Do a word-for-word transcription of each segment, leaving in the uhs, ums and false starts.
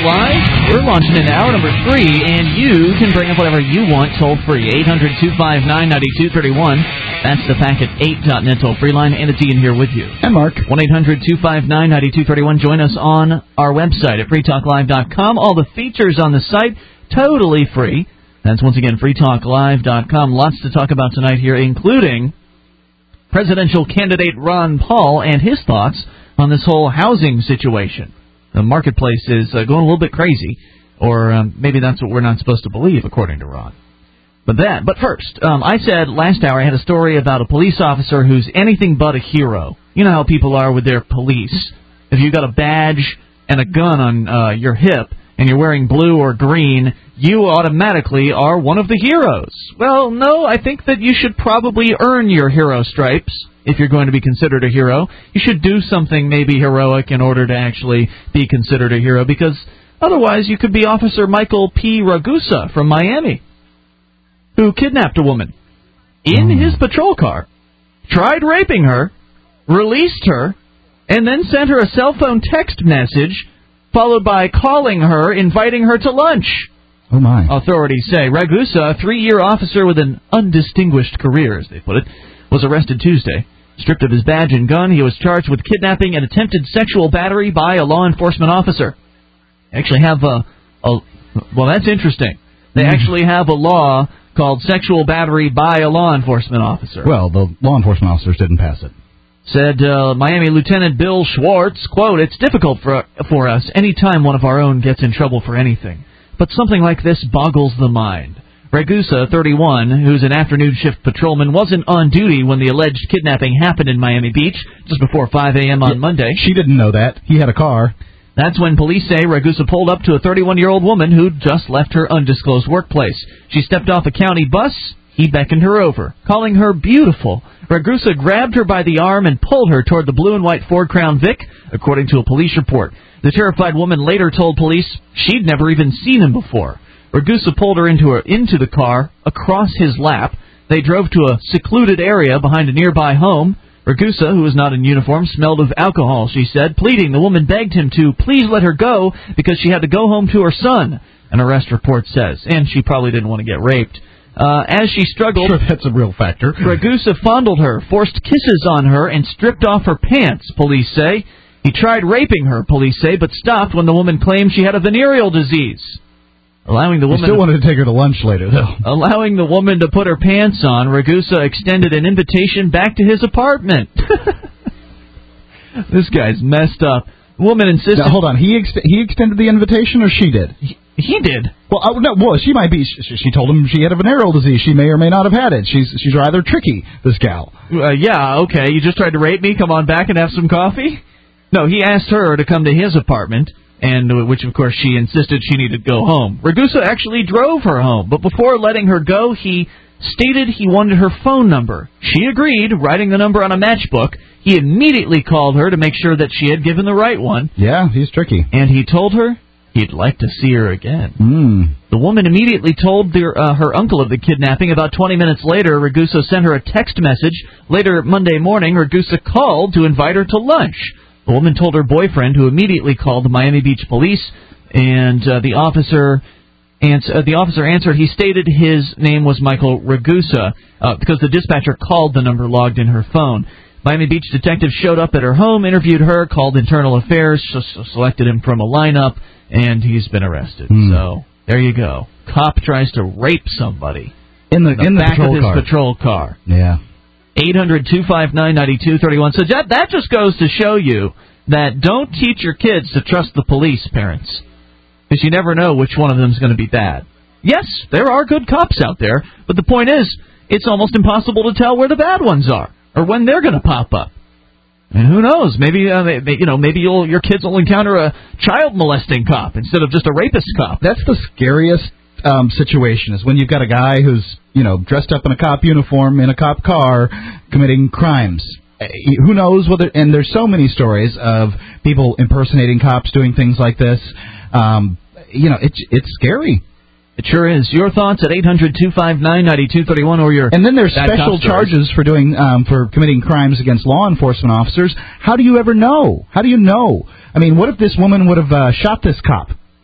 Live. We're launching into hour number three, and you can bring up whatever you want toll-free. eight hundred two five nine nine two three one. That's the Packet eight dot net toll-free line, and it's Ian here with you. And Mark. one eight hundred two five nine nine two three one. Join us on our website at free talk live dot com. All the features on the site, totally free. That's, once again, free talk live dot com. Lots to talk about tonight here, including presidential candidate Ron Paul and his thoughts on this whole housing situation. The marketplace is uh, going a little bit crazy, or um, maybe that's what we're not supposed to believe, according to Ron. But that. But first, um, I said last hour I had a story about a police officer who's anything but a hero. You know how people are with their police. If you've got a badge and a gun on uh, your hip and you're wearing blue or green, you automatically are one of the heroes. Well, no, I think that you should probably earn your hero stripes. If you're going to be considered a hero, you should do something maybe heroic in order to actually be considered a hero, because otherwise you could be Officer Michael P. Ragusa from Miami, who kidnapped a woman in mm. his patrol car, tried raping her, released her, and then sent her a cell phone text message, followed by calling her, inviting her to lunch. Oh, my. Authorities say Ragusa, a three-year officer with an undistinguished career, as they put it, was arrested Tuesday. Stripped of his badge and gun, he was charged with kidnapping and attempted sexual battery by a law enforcement officer. They actually have a, a well, that's interesting. They mm. actually have a law called sexual battery by a law enforcement officer. Well, the law enforcement officers didn't pass it. Said uh, Miami Lieutenant Bill Schwartz, quote, "It's difficult for, for us any time one of our own gets in trouble for anything. But something like this boggles the mind." Ragusa, thirty-one, who's an afternoon shift patrolman, wasn't on duty when the alleged kidnapping happened in Miami Beach just before five a.m. on yeah, Monday. She didn't know that. He had a car. That's when police say Ragusa pulled up to a thirty-one-year-old woman who'd just left her undisclosed workplace. She stepped off a county bus. He beckoned her over, calling her beautiful. Ragusa grabbed her by the arm and pulled her toward the blue and white Ford Crown Vic, according to a police report. The terrified woman later told police she'd never even seen him before. Ragusa pulled her into her into the car, across his lap. They drove to a secluded area behind a nearby home. Ragusa, who was not in uniform, smelled of alcohol, she said. Pleading, the woman begged him to please let her go because she had to go home to her son, an arrest report says. And she probably didn't want to get raped. Uh, as she struggled, sure, that's a real factor. Ragusa fondled her, forced kisses on her, and stripped off her pants, police say. He tried raping her, police say, but stopped when the woman claimed she had a venereal disease. Allowing the woman he still wanted to take her to lunch later, though. Allowing the woman to put her pants on, Ragusa extended an invitation back to his apartment. This guy's messed up. The woman insisted... Now, hold on. He ex- he extended the invitation, or she did? He, he did. Well, uh, no, well, she might be... She, she told him she had a venereal disease. She may or may not have had it. She's she's rather tricky, this gal. Uh, yeah, okay. You just tried to rape me? Come on back and have some coffee? No, he asked her to come to his apartment, and which, of course, she insisted she needed to go home. Ragusa actually drove her home, but before letting her go, he stated he wanted her phone number. She agreed, writing the number on a matchbook. He immediately called her to make sure that she had given the right one. Yeah, he's tricky. And he told her he'd like to see her again. Mm. The woman immediately told their, uh, her uncle of the kidnapping. About twenty minutes later, Ragusa sent her a text message. Later Monday morning, Ragusa called to invite her to lunch. The woman told her boyfriend, who immediately called the Miami Beach police, and uh, the officer ans- uh, the officer answered. He stated his name was Michael Ragusa uh, because the dispatcher called the number logged in her phone. Miami Beach detectives showed up at her home, interviewed her, called internal affairs, s- selected him from a lineup, and he's been arrested. Mm. So there you go. Cop tries to rape somebody in the, in the in back the of his car. patrol car. Yeah. eight hundred two five nine nine two three one. So that, that just goes to show you that don't teach your kids to trust the police, parents, because you never know which one of them is going to be bad. Yes, there are good cops out there, but the point is, it's almost impossible to tell where the bad ones are or when they're going to pop up. And who knows? Maybe uh, they, you know, maybe you'll, your kids will encounter a child molesting cop instead of just a rapist cop. That's the scariest um, situation, is when you've got a guy who's, you know, dressed up in a cop uniform in a cop car committing crimes. Who knows whether? And there's so many stories of people impersonating cops, doing things like this. Um, you know, it's it's scary. It sure is. Your thoughts at eight hundred two five nine nine two three one or your... And then there's special charges for doing um, for committing crimes against law enforcement officers. How do you ever know? How do you know? I mean, what if this woman would have uh, shot this cop?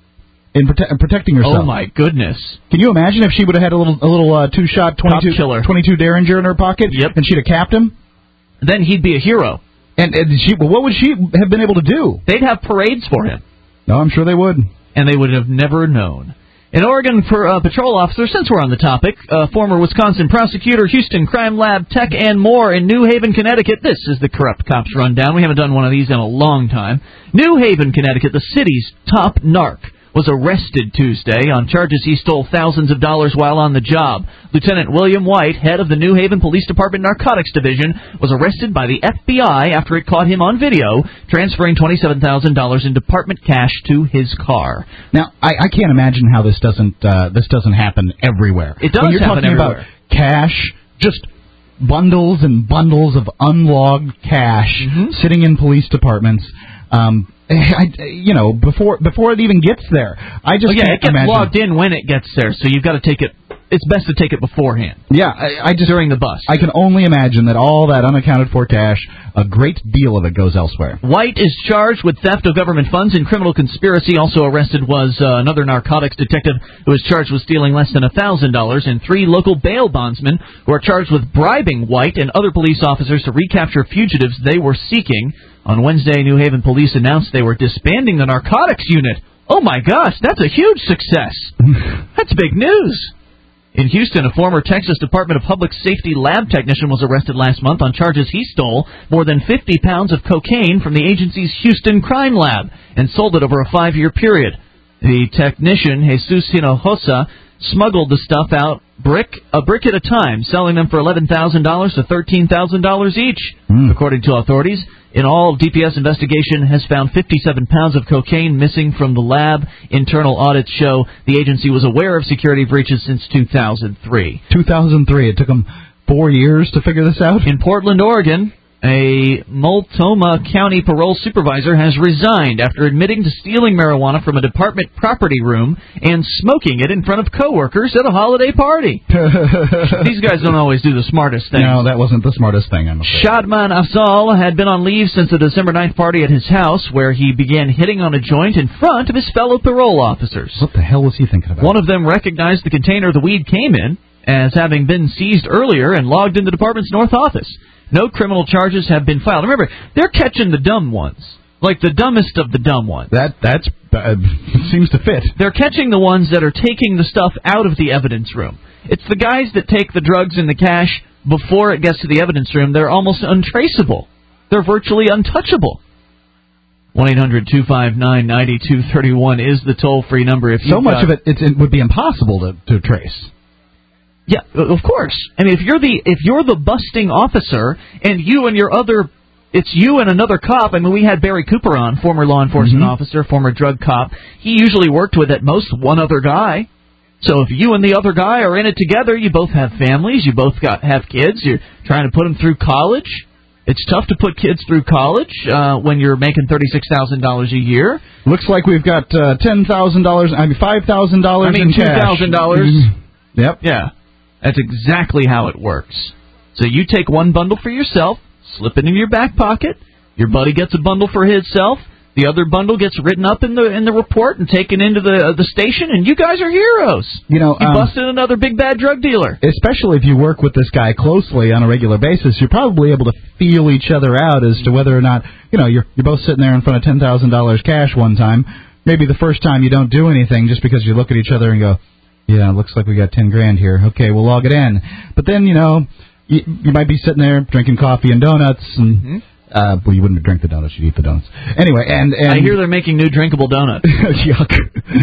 in prote- protecting herself. Oh, my goodness. Can you imagine if she would have had a little a little uh, two-shot twenty-two, twenty-two Derringer in her pocket, yep. and she'd have capped him? Then he'd be a hero. And, and she, what would she have been able to do? They'd have parades for him. No, I'm sure they would. And they would have never known. In Oregon, for uh, patrol officers, since we're on the topic, uh, former Wisconsin prosecutor, Houston Crime Lab tech, and more in New Haven, Connecticut. This is the Corrupt Cops Rundown. We haven't done one of these in a long time. New Haven, Connecticut, the city's top narc, was arrested Tuesday on charges he stole thousands of dollars while on the job. Lieutenant William White, head of the New Haven Police Department Narcotics Division, was arrested by the F B I after it caught him on video transferring twenty-seven thousand dollars in department cash to his car. Now, I, I can't imagine how this doesn't uh, this doesn't happen everywhere. It does when you're happen talking everywhere. About cash, just bundles and bundles of unlogged cash mm-hmm. sitting in police departments. Um, I, you know, before before it even gets there, I just oh, yeah, can't it gets imagine. logged in when it gets there, so you've got to take it. It's best to take it beforehand. Yeah, I, I just during the bust. I can only imagine that all that unaccounted for cash, a great deal of it goes elsewhere. White is charged with theft of government funds and criminal conspiracy. Also arrested was uh, another narcotics detective who was charged with stealing less than a thousand dollars, and three local bail bondsmen who are charged with bribing White and other police officers to recapture fugitives they were seeking. On Wednesday, New Haven police announced they were disbanding the narcotics unit. Oh my gosh, that's a huge success. That's big news. In Houston, a former Texas Department of Public Safety lab technician was arrested last month on charges he stole more than fifty pounds of cocaine from the agency's Houston Crime Lab and sold it over a five-year period. The technician, Jesus Hinojosa, smuggled the stuff out brick a brick at a time, selling them for eleven thousand dollars to thirteen thousand dollars each. Mm. According to authorities, in all, D P S investigation has found fifty-seven pounds of cocaine missing from the lab. Internal audits show the agency was aware of security breaches since two thousand three. two thousand three. It took them four years to figure this out? In Portland, Oregon, a Multnomah County parole supervisor has resigned after admitting to stealing marijuana from a department property room and smoking it in front of coworkers at a holiday party. These guys don't always do the smartest things. No, that wasn't the smartest thing, I'm afraid. Shadman Afzal had been on leave since the December ninth party at his house, where he began hitting on a joint in front of his fellow parole officers. What the hell was he thinking about? One of them recognized the container the weed came in as having been seized earlier and logged in the department's north office. No criminal charges have been filed. Remember, they're catching the dumb ones, like the dumbest of the dumb ones. That that's uh, seems to fit. They're catching the ones that are taking the stuff out of the evidence room. It's the guys that take the drugs and the cash before it gets to the evidence room. They're almost untraceable. They're virtually untouchable. one eight hundred two five nine nine two three one is the toll-free number. If so much of it, it's, it would be impossible to, to trace. Yeah, of course. I mean, if you're the if you're the busting officer and you and your other, it's you and another cop. I mean, we had Barry Cooper on, former law enforcement mm-hmm. officer, former drug cop. He usually worked with at most one other guy. So if you and the other guy are in it together, you both have families, you both got have kids. You're trying to put them through college. It's tough to put kids through college uh, when you're making thirty-six thousand dollars a year. Looks like we've got uh, ten thousand dollars. I mean, five thousand dollars I mean, in cash. two thousand dollars. Mm-hmm. Yep. Yeah. That's exactly how it works. So you take one bundle for yourself, slip it in your back pocket. Your buddy gets a bundle for himself. The other bundle gets written up in the in the report and taken into the uh, the station, and you guys are heroes. You know, you um, busted another big bad drug dealer. Especially if you work with this guy closely on a regular basis, you're probably able to feel each other out as to whether or not, you know, you're you're both sitting there in front of ten thousand dollars cash one time. Maybe the first time you don't do anything just because you look at each other and go, yeah, looks like we got ten grand here. Okay, we'll log it in. But then, you know, you, you might be sitting there drinking coffee and donuts, and mm-hmm. uh, well, you wouldn't drink the donuts, you'd eat the donuts. Anyway, and, and I hear they're making new drinkable donuts. Yuck.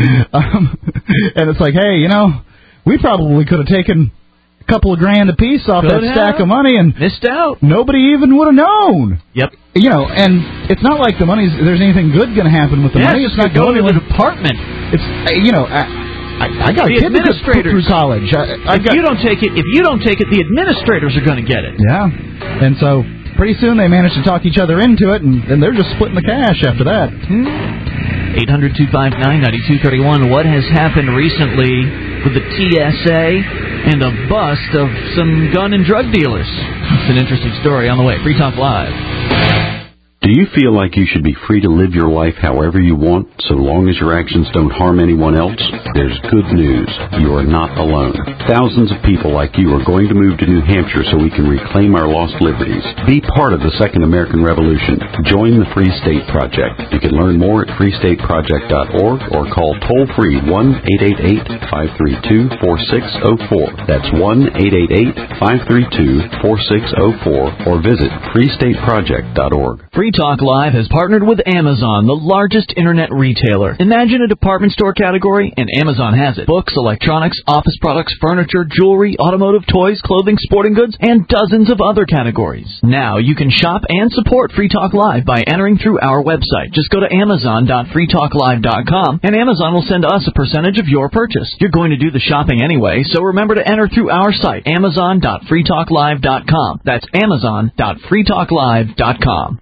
um, and it's like, hey, you know, we probably could have taken a couple of grand apiece off could that have. stack of money and missed out. Nobody even would have known. Yep. You know, and it's not like the money's there's anything good going to happen with the yes, money. It's not going going to to the department. It's uh, you know. Uh, I, I got the a kid that goes through college. I, if got, you don't take it, if you don't take it, the administrators are going to get it. Yeah, and so pretty soon they manage to talk each other into it, and, and they're just splitting the cash after that. eight hundred two five nine nine two three one. What has happened recently with the T S A and a bust of some gun and drug dealers? It's an interesting story on the way. Free Talk Live. Do you feel like you should be free to live your life however you want, so long as your actions don't harm anyone else? There's good news. You are not alone. Thousands of people like you are going to move to New Hampshire so we can reclaim our lost liberties. Be part of the Second American Revolution. Join the Free State Project. You can learn more at free state project dot org or call toll-free one eight eight eight, five three two, four six zero four. That's one eight eight eight, five three two, four six zero four or visit free state project dot org. Free Talk Live has partnered with Amazon, the largest internet retailer. Imagine a department store category, and Amazon has it. Books, electronics, office products, furniture, jewelry, automotive, toys, clothing, sporting goods, and dozens of other categories. Now you can shop and support Free Talk Live by entering through our website. Just go to amazon dot free talk live dot com, and Amazon will send us a percentage of your purchase. You're going to do the shopping anyway, so remember to enter through our site, amazon dot free talk live dot com. That's amazon dot free talk live dot com.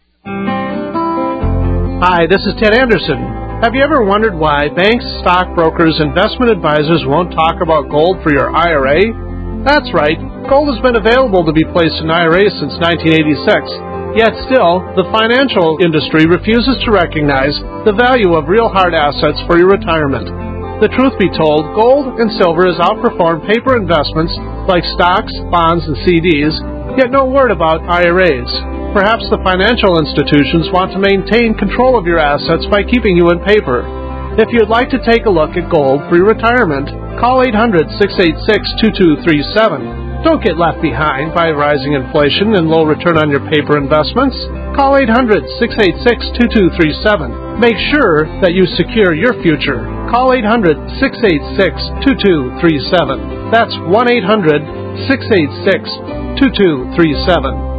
Hi, this is Ted Anderson. Have you ever wondered why banks, stockbrokers, investment advisors won't talk about gold for your I R A? That's right. Gold has been available to be placed in I R As since nineteen eighty-six. Yet still, the financial industry refuses to recognize the value of real hard assets for your retirement. The truth be told, gold and silver has outperformed paper investments like stocks, bonds, and C Ds, yet no word about I R As. Perhaps the financial institutions want to maintain control of your assets by keeping you in paper. If you'd like to take a look at gold for your retirement, call eight hundred, six eight six, two two three seven. Don't get left behind by rising inflation and low return on your paper investments. Call eight hundred, six eight six, two two three seven. Make sure that you secure your future. Call eight hundred, six eight six, two two three seven. That's one eight hundred, six eight six, two two three seven.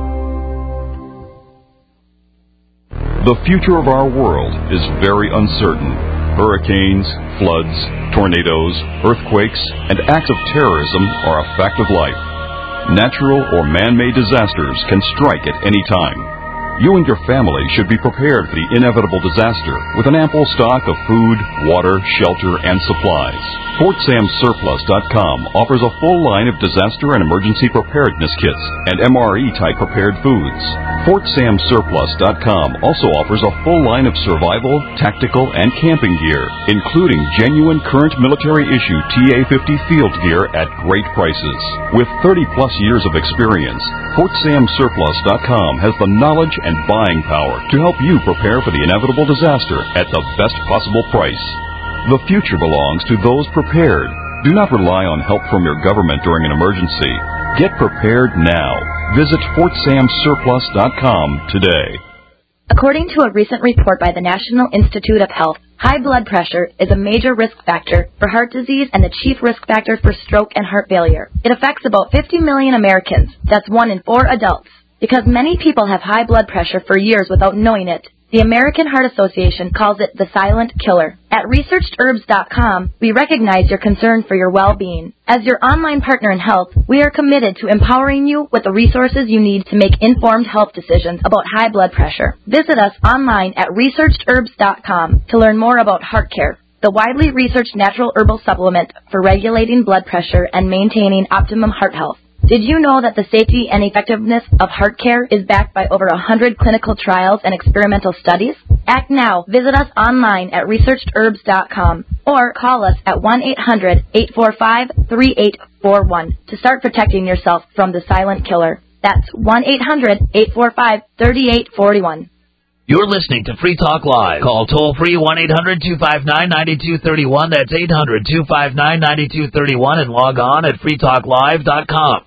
The future of our world is very uncertain. Hurricanes, floods, tornadoes, earthquakes, and acts of terrorism are a fact of life. Natural or man-made disasters can strike at any time. You and your family should be prepared for the inevitable disaster with an ample stock of food, water, shelter, and supplies. Fort Sam Surplus dot com offers a full line of disaster and emergency preparedness kits and M R E-type prepared foods. Fort Sam Surplus dot com also offers a full line of survival, tactical, and camping gear, including genuine current military-issue T A fifty field gear at great prices. With thirty-plus years of experience, Fort Sam Surplus dot com has the knowledge and buying power to help you prepare for the inevitable disaster at the best possible price. The future belongs to those prepared. Do not rely on help from your government during an emergency. Get prepared now. Visit Fort Sam Surplus dot com today. According to a recent report by the National Institute of Health, high blood pressure is a major risk factor for heart disease and the chief risk factor for stroke and heart failure. It affects about fifty million Americans. That's one in four adults. Because many people have high blood pressure for years without knowing it, the American Heart Association calls it the silent killer. At researched herbs dot com, we recognize your concern for your well-being. As your online partner in health, we are committed to empowering you with the resources you need to make informed health decisions about high blood pressure. Visit us online at researched herbs dot com to learn more about Heart Care, the widely researched natural herbal supplement for regulating blood pressure and maintaining optimum heart health. Did you know that the safety and effectiveness of Heart Care is backed by over one hundred clinical trials and experimental studies? Act now. Visit us online at researched herbs dot com or call us at one eight hundred, eight four five, three eight four one to start protecting yourself from the silent killer. That's one eight hundred, eight four five, three eight four one. You're listening to Free Talk Live. Call toll-free one eight hundred, two five nine, nine two three one. That's eight hundred, two five nine, nine two three one and log on at free talk live dot com.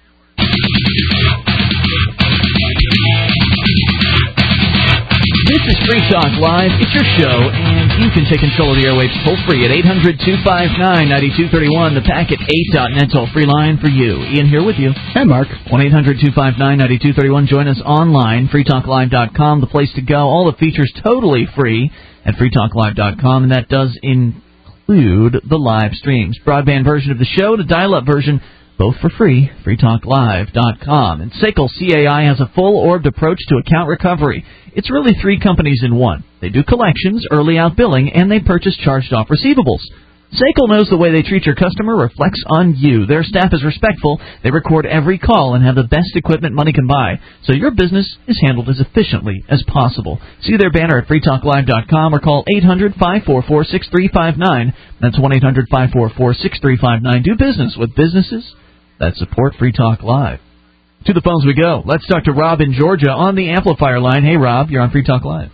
This is Free Talk Live. It's your show, and you can take control of the airwaves toll-free at eight hundred, two five nine, nine two three one, the Packet eight dot net toll-free line for you. Ian here with you. And Mark. one eight hundred, two five nine, nine two three one. Join us online, free talk live dot com, the place to go. All the features totally free at free talk live dot com, and that does include the live streams. Broadband version of the show, the dial-up version, both for free, free talk live dot com. And S A C L C A I has a full-orbed approach to account recovery. It's really three companies in one. They do collections, early out billing, and they purchase charged-off receivables. S A C L knows the way they treat your customer reflects on you. Their staff is respectful, they record every call, and have the best equipment money can buy, so your business is handled as efficiently as possible. See their banner at free talk live dot com or call eight hundred, five four four, six three five nine. That's one eight hundred, five four four, six three five nine. Do business with businesses that support Free Talk Live. To the phones we go. Let's talk to Rob in Georgia on the amplifier line. Hey, Rob, you're on Free Talk Live.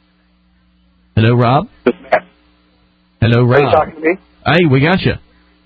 Hello, Rob. This is Matt. Hello, Rob. Are you talking to me? Hey, we got you.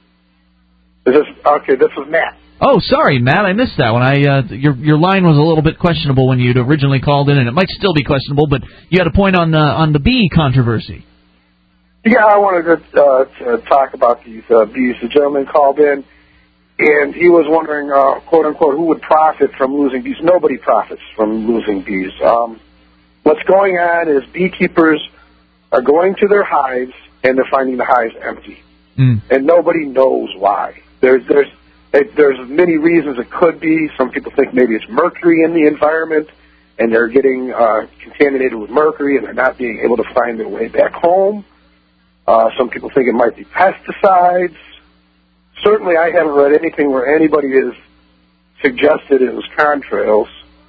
Is this okay? This is Matt. Oh, sorry, Matt. I missed that one. I uh, your your line was a little bit questionable when you'd originally called in, and it might still be questionable. But you had a point on the on the bee controversy. Yeah, I wanted to, uh, to talk about these uh, bees. The gentleman called in, and he was wondering, uh, quote unquote, who would profit from losing bees? Nobody profits from losing bees. Um, what's going on is beekeepers are going to their hives and they're finding the hives empty. Mm. And nobody knows why. There's there's there's many reasons it could be. Some people think maybe it's mercury in the environment, and they're getting uh, contaminated with mercury, and they're not being able to find their way back home. Uh, some people think it might be pesticides. Certainly, I haven't read anything where anybody has suggested it was contrails.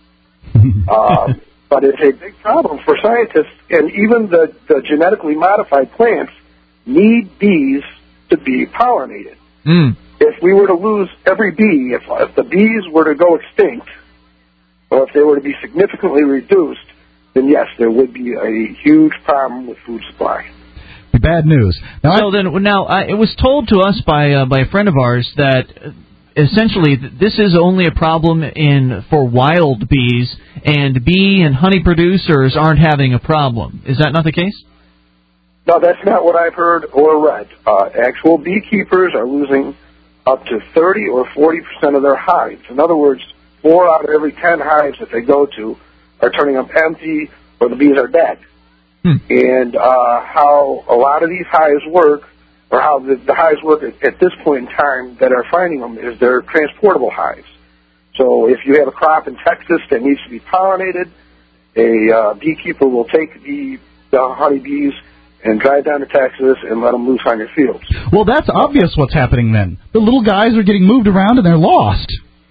um, but it's a big problem for scientists, and even the, the genetically modified plants need bees to be pollinated. Mm. If we were to lose every bee, if, if the bees were to go extinct, or if they were to be significantly reduced, then yes, there would be a huge problem with food supply. Bad news. Now, so then, now uh, it was told to us by uh, by a friend of ours that uh, essentially this is only a problem in for wild bees, and bee and honey producers aren't having a problem. Is that not the case? No, that's not what I've heard or read. Uh, actual beekeepers are losing up to thirty or forty percent of their hives. In other words, four out of every ten hives that they go to are turning up empty, or the bees are dead. Hmm. And uh, how a lot of these hives work, or how the, the hives work at, at this point in time that are finding them, is they're transportable hives. So if you have a crop in Texas that needs to be pollinated, a uh, beekeeper will take the, the honeybees and drive down to Texas and let them loose on your fields. Well, that's obvious what's happening then. The little guys are getting moved around and they're lost.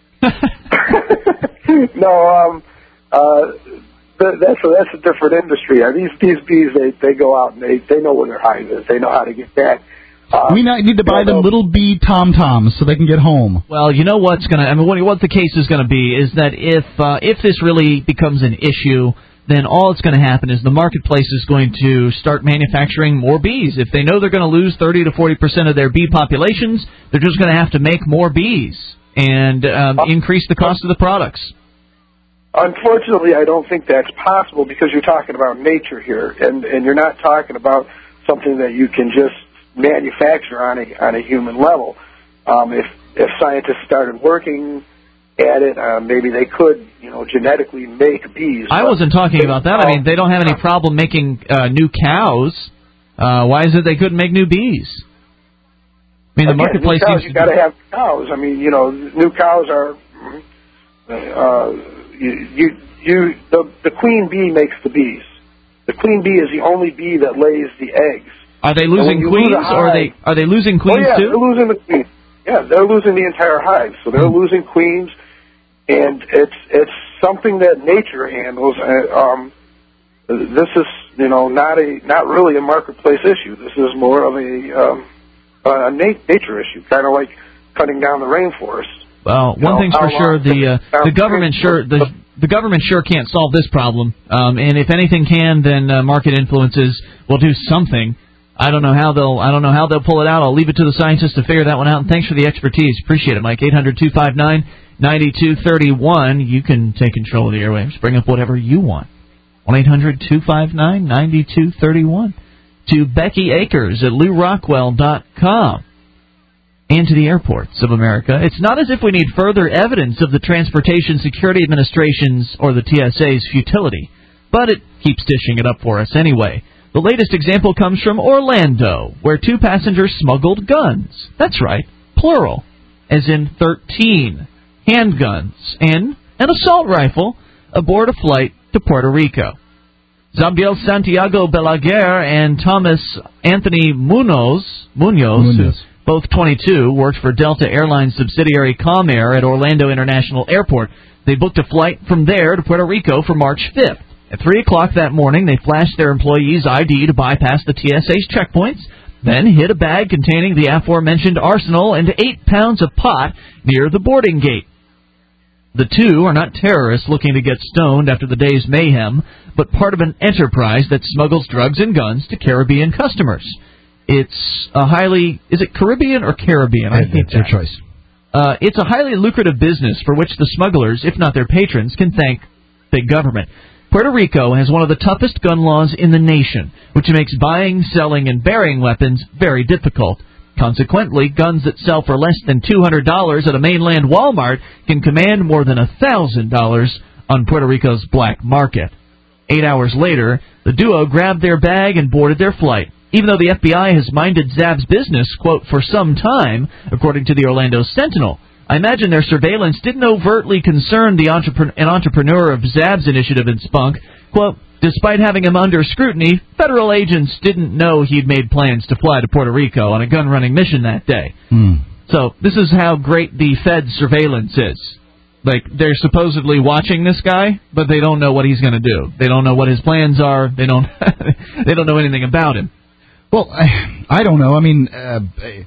no, um, uh, th- that's a, that's a different industry. Uh, these these bees, they, they go out and they, they know where their hive is. They know how to get back. Uh, we need to buy them little bee tom-toms so they can get home. Well, you know what's going to, I mean, what, what the case is going to be is that if uh, if this really becomes an issue, then all it's going to happen is the marketplace is going to start manufacturing more bees. If they know they're going to lose thirty to forty percent of their bee populations, they're just going to have to make more bees and um, increase the cost of the products. Unfortunately, I don't think that's possible because you're talking about nature here, and, and you're not talking about something that you can just manufacture on a on a human level. Um, if if scientists started working at it, uh, maybe they could, you know, genetically make bees. I wasn't talking about that. I mean, they don't have any problem making uh, new cows. Uh, why is it they couldn't make new bees? I mean, the Again, marketplace new cows, seems you to got to have cows. I mean, you know, new cows are. Uh, you, you, you, the the queen bee makes the bees. The queen bee is the only bee that lays the eggs. Are they losing queens, lose hive, or are they are they losing queens oh, yeah, too? They're losing the queens. Yeah, they're losing the entire hive. So they're mm-hmm. losing queens. And it's it's something that nature handles. Uh, um, this is, you know, not a not really a marketplace issue. This is more of a um, a nat- nature issue, kind of like cutting down the rainforest. Well, one know, thing's for sure: the uh, the government sure the the government sure can't solve this problem. Um, and if anything can, then uh, market influences will do something. I don't know how they'll I don't know how they'll pull it out. I'll leave it to the scientists to figure that one out. And thanks for the expertise. Appreciate it, Mike. eight hundred, two five nine, nine two three one. You can take control of the airwaves. Bring up whatever you want. one eight hundred, two five nine, nine two three one. To Becky Akers at Lou Rockwell dot com. And to the airports of America. It's not as if we need further evidence of the Transportation Security Administration's or the T S A's futility, but it keeps dishing it up for us anyway. The latest example comes from Orlando, where two passengers smuggled guns. That's right, plural, as in thirteen handguns and an assault rifle aboard a flight to Puerto Rico. Zabdiel Santiago Balaguer and Thomas Anthony Munoz, Munoz, Munoz. both twenty-two, worked for Delta Airlines subsidiary Comair at Orlando International Airport. They booked a flight from there to Puerto Rico for March fifth. At three o'clock that morning, they flashed their employee's I D to bypass the T S A's checkpoints, then hid a bag containing the aforementioned arsenal and eight pounds of pot near the boarding gate. The two are not terrorists looking to get stoned after the day's mayhem, but part of an enterprise that smuggles drugs and guns to Caribbean customers. It's a highly... Is it Caribbean or Caribbean? I think it's your choice. Uh, it's a highly lucrative business for which the smugglers, if not their patrons, can thank big government. Puerto Rico has one of the toughest gun laws in the nation, which makes buying, selling, and bearing weapons very difficult. Consequently, guns that sell for less than two hundred dollars at a mainland Walmart can command more than one thousand dollars on Puerto Rico's black market. Eight hours later, the duo grabbed their bag and boarded their flight, even though the F B I has minded Zab's business, quote, for some time, according to the Orlando Sentinel. I imagine their surveillance didn't overtly concern the entrepreneur, an entrepreneur of Zab's initiative in Spunk. Quote, despite having him under scrutiny, federal agents didn't know he'd made plans to fly to Puerto Rico on a gun-running mission that day. Hmm. So this is how great the Fed's surveillance is. Like, they're supposedly watching this guy, but they don't know what he's going to do. They don't know what his plans are. They don't they don't know anything about him. Well, I, I don't know. I mean, uh,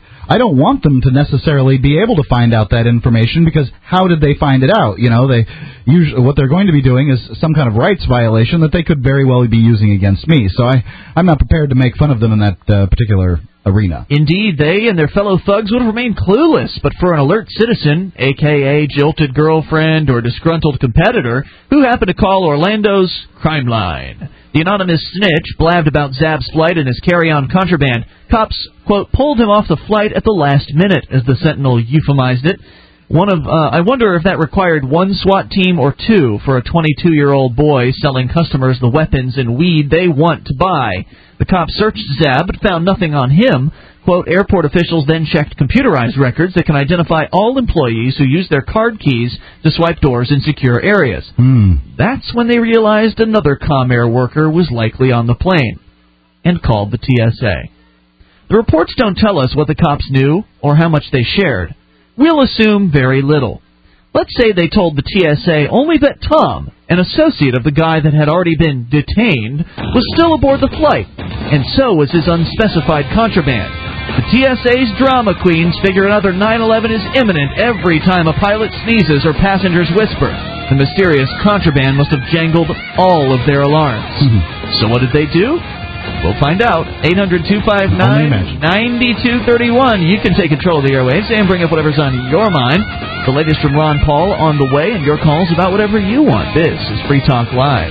I don't want them to necessarily be able to find out that information, because how did they find it out? You know, they usually what they're going to be doing is some kind of rights violation that they could very well be using against me. So I, I'm not prepared to make fun of them in that uh, particular arena. Indeed, they and their fellow thugs would have remained clueless, but for an alert citizen, a k a jilted girlfriend or disgruntled competitor, who happened to call Orlando's crime line. The anonymous snitch blabbed about Zab's flight and his carry-on contraband. Cops, quote, pulled him off the flight at the last minute, as the Sentinel euphemized it. One of, uh, I wonder if that required one SWAT team or two for a twenty-two-year-old boy selling customers the weapons and weed they want to buy. The cops searched Zab but found nothing on him. Quote, airport officials then checked computerized records that can identify all employees who use their card keys to swipe doors in secure areas. Hmm. That's when they realized another Comair worker was likely on the plane and called the T S A. The reports don't tell us what the cops knew or how much they shared. We'll assume very little. Let's say they told the T S A only that Tom, an associate of the guy that had already been detained, was still aboard the flight, and so was his unspecified contraband. The T S A's drama queens figure another nine eleven is imminent every time a pilot sneezes or passengers whisper. The mysterious contraband must have jangled all of their alarms. Mm-hmm. So what did they do? We'll find out. eight hundred, two five nine, nine two three one. You can take control of the airwaves and bring up whatever's on your mind. The latest from Ron Paul on the way, and your calls about whatever you want. This is Free Talk Live.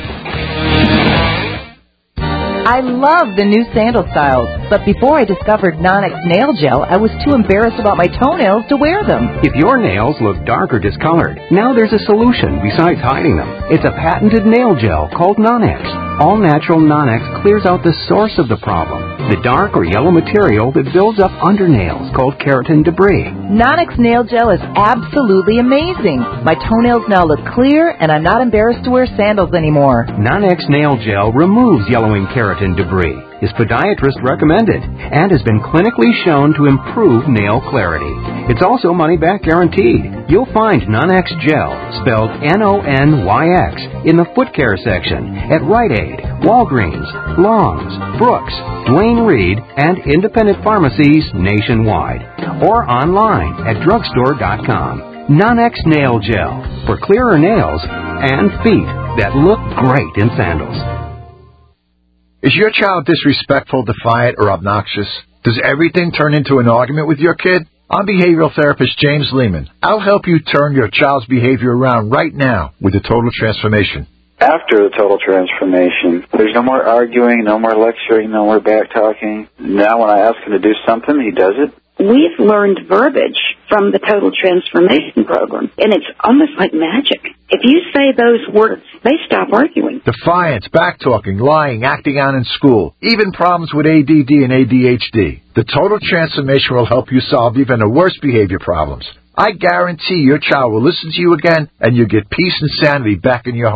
I love the new sandal styles, but before I discovered Nonex Nail Gel, I was too embarrassed about my toenails to wear them. If your nails look dark or discolored, now there's a solution besides hiding them. It's a patented nail gel called Nonex. All-natural Nonex clears out the source of the problem, the dark or yellow material that builds up under nails called keratin debris. Nonex Nail Gel is absolutely amazing. My toenails now look clear, and I'm not embarrassed to wear sandals anymore. Nonex Nail Gel removes yellowing keratin debris, is podiatrist recommended, and has been clinically shown to improve nail clarity. It's also money-back guaranteed. You'll find Nonex Gel, spelled N O N Y X, in the foot care section at Rite Aid, Walgreens, Long's, Brooks, Duane Reade, and independent pharmacies nationwide, or online at drugstore dot com. Nonex Nail Gel, for clearer nails and feet that look great in sandals. Is your child disrespectful, defiant, or obnoxious? Does everything turn into an argument with your kid? I'm behavioral therapist James Lehman. I'll help you turn your child's behavior around right now with the Total Transformation. After the Total Transformation, there's no more arguing, no more lecturing, no more back-talking. Now when I ask him to do something, he does it. We've learned verbiage from the Total Transformation Program, and it's almost like magic. If you say those words, they stop arguing. Defiance, back-talking, lying, acting out in school, even problems with A D D and A D H D. The Total Transformation will help you solve even the worst behavior problems. I guarantee your child will listen to you again, and you'll get peace and sanity back in your home.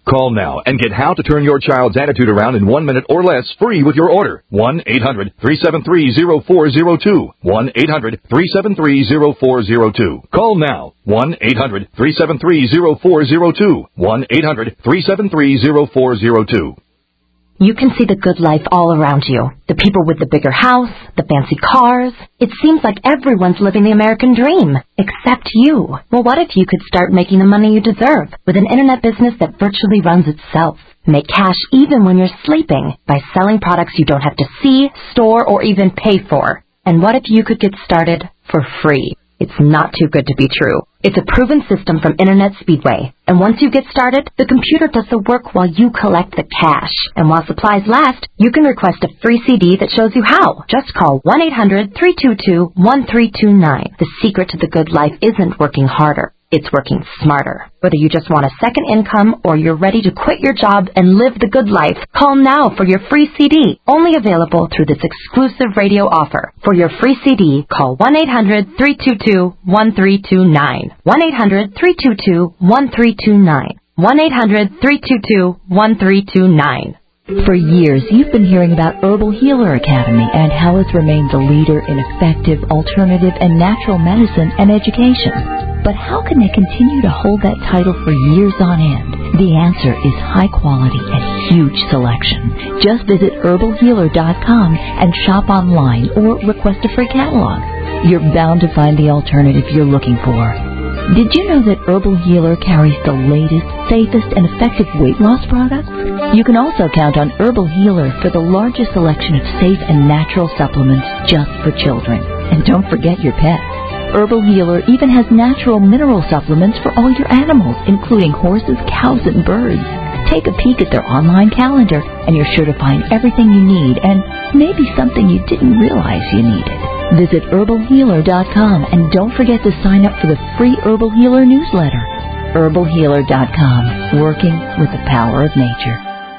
Call now and get how to turn your child's attitude around in one minute or less free with your order. one eight hundred three seven three zero four zero two. one eight hundred three seven three zero four zero two. Call now. one eight hundred three seven three zero four zero two. one eight hundred three seven three zero four zero two. You can see the good life all around you. The people with the bigger house, the fancy cars. It seems like everyone's living the American dream, except you. Well, what if you could start making the money you deserve with an internet business that virtually runs itself? Make cash even when you're sleeping by selling products you don't have to see, store, or even pay for. And what if you could get started for free? It's not too good to be true. It's a proven system from Internet Speedway. And once you get started, the computer does the work while you collect the cash. And while supplies last, you can request a free C D that shows you how. Just call one eight hundred three two two one three two nine. The secret to the good life isn't working harder. It's working smarter. Whether you just want a second income or you're ready to quit your job and live the good life, call now for your free C D. Only available through this exclusive radio offer. For your free C D, call one eight hundred three two two one three two nine. one eight hundred three two two one three two nine. one eight hundred three two two one three two nine. For years, you've been hearing about Herbal Healer Academy and how it's remained the leader in effective, alternative, and natural medicine and education. But how can they continue to hold that title for years on end? The answer is high quality and huge selection. Just visit herbal healer dot com and shop online or request a free catalog. You're bound to find the alternative you're looking for. Did you know that Herbal Healer carries the latest, safest, and effective weight loss products? You can also count on Herbal Healer for the largest selection of safe and natural supplements just for children. And don't forget your pets. Herbal Healer even has natural mineral supplements for all your animals, including horses, cows, and birds. Take a peek at their online calendar, and you're sure to find everything you need and maybe something you didn't realize you needed. Visit herbal healer dot com and don't forget to sign up for the free Herbal Healer newsletter. herbal healer dot com, working with the power of nature.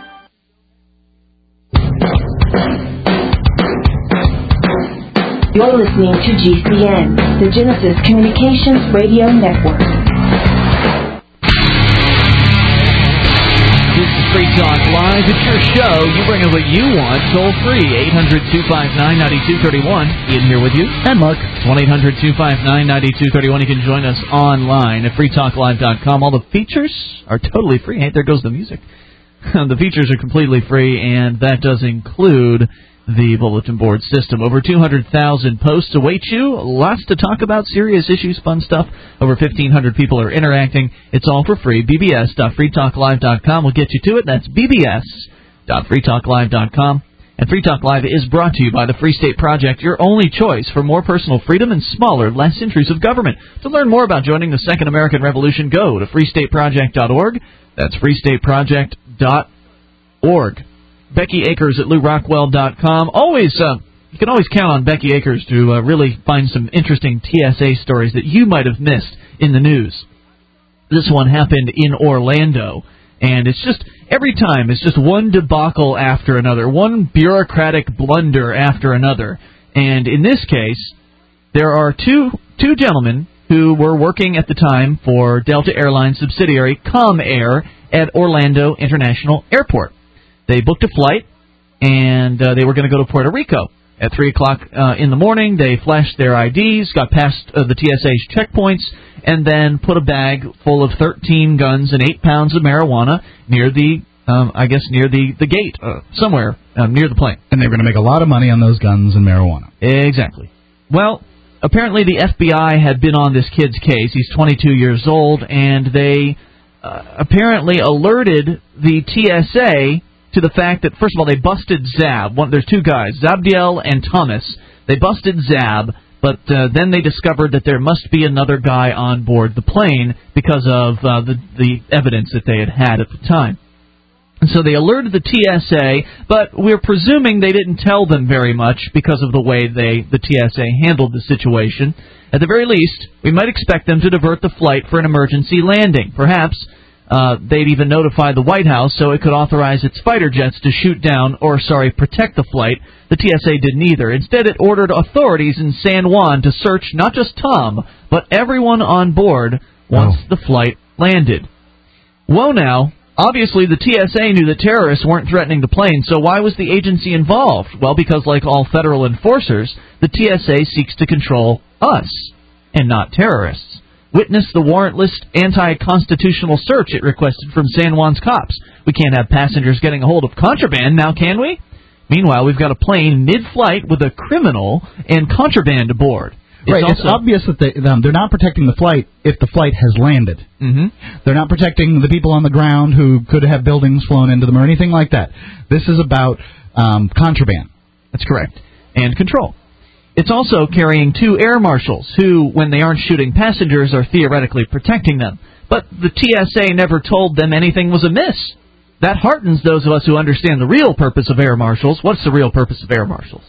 You're listening to G C N, the Genesis Communications Radio Network. This is Free Talk Live. It's your show. You bring in what you want. Toll free, eight hundred two five nine nine two three one. Ian here with you. And Mark. It's one eight hundred two five nine nine two three one. You can join us online at free talk live dot com. All the features are totally free. Hey, there goes the music. The features are completely free, and that does include the bulletin board system. Over two hundred thousand posts await you. Lots to talk about. Serious issues, fun stuff. Over fifteen hundred people are interacting. It's all for free. b b s dot free talk live dot com will get you to it. That's b b s dot free talk live dot com. And Free Talk Live is brought to you by the Free State Project, your only choice for more personal freedom and smaller, less intrusive government. To learn more about joining the Second American Revolution, go to free state project dot org. That's free state project dot org. Becky Akers at lou rockwell dot com. Always, uh, you can always count on Becky Akers to uh, really find some interesting T S A stories that you might have missed in the news. This one happened in Orlando, and it's just, every time, it's just one debacle after another, one bureaucratic blunder after another. And in this case, there are two two gentlemen who were working at the time for Delta Airlines subsidiary ComAir at Orlando International Airport. They booked a flight, and uh, they were going to go to Puerto Rico. At three o'clock uh, in the morning, they flashed their I Ds, got past uh, the T S A's checkpoints, and then put a bag full of thirteen guns and eight pounds of marijuana near the, um, I guess, near the, the gate, uh, somewhere um, near the plane. And they were going to make a lot of money on those guns and marijuana. Exactly. Well, apparently the F B I had been on this kid's case. He's twenty-two years old, and they uh, apparently alerted the T S A to the fact that, first of all, they busted Zab. One, there's two guys, Zabdiel and Thomas. They busted Zab, but uh, then they discovered that there must be another guy on board the plane because of uh, the, the evidence that they had had at the time. And so they alerted the T S A, but we're presuming they didn't tell them very much because of the way they the T S A handled the situation. At the very least, we might expect them to divert the flight for an emergency landing. Perhaps Uh, they'd even notify the White House so it could authorize its fighter jets to shoot down, or, sorry, protect the flight. The T S A did neither. Instead, it ordered authorities in San Juan to search not just Tom, but everyone on board once oh. the flight landed. Whoa now, Obviously, the T S A knew that terrorists weren't threatening the plane, so why was the agency involved? Well, because like all federal enforcers, the T S A seeks to control us, and not terrorists. Witness the warrantless anti-constitutional search it requested from San Juan's cops. We can't have passengers getting a hold of contraband now, can we? Meanwhile, we've got a plane mid-flight with a criminal and contraband aboard. It's right, also, it's obvious that they, um, they're not protecting the flight if the flight has landed. Mm-hmm. They're not protecting the people on the ground who could have buildings flown into them or anything like that. This is about um, contraband. That's correct. And control. It's also carrying two air marshals who, when they aren't shooting passengers, are theoretically protecting them. But the T S A never told them anything was amiss. That heartens those of us who understand the real purpose of air marshals. What's the real purpose of air marshals?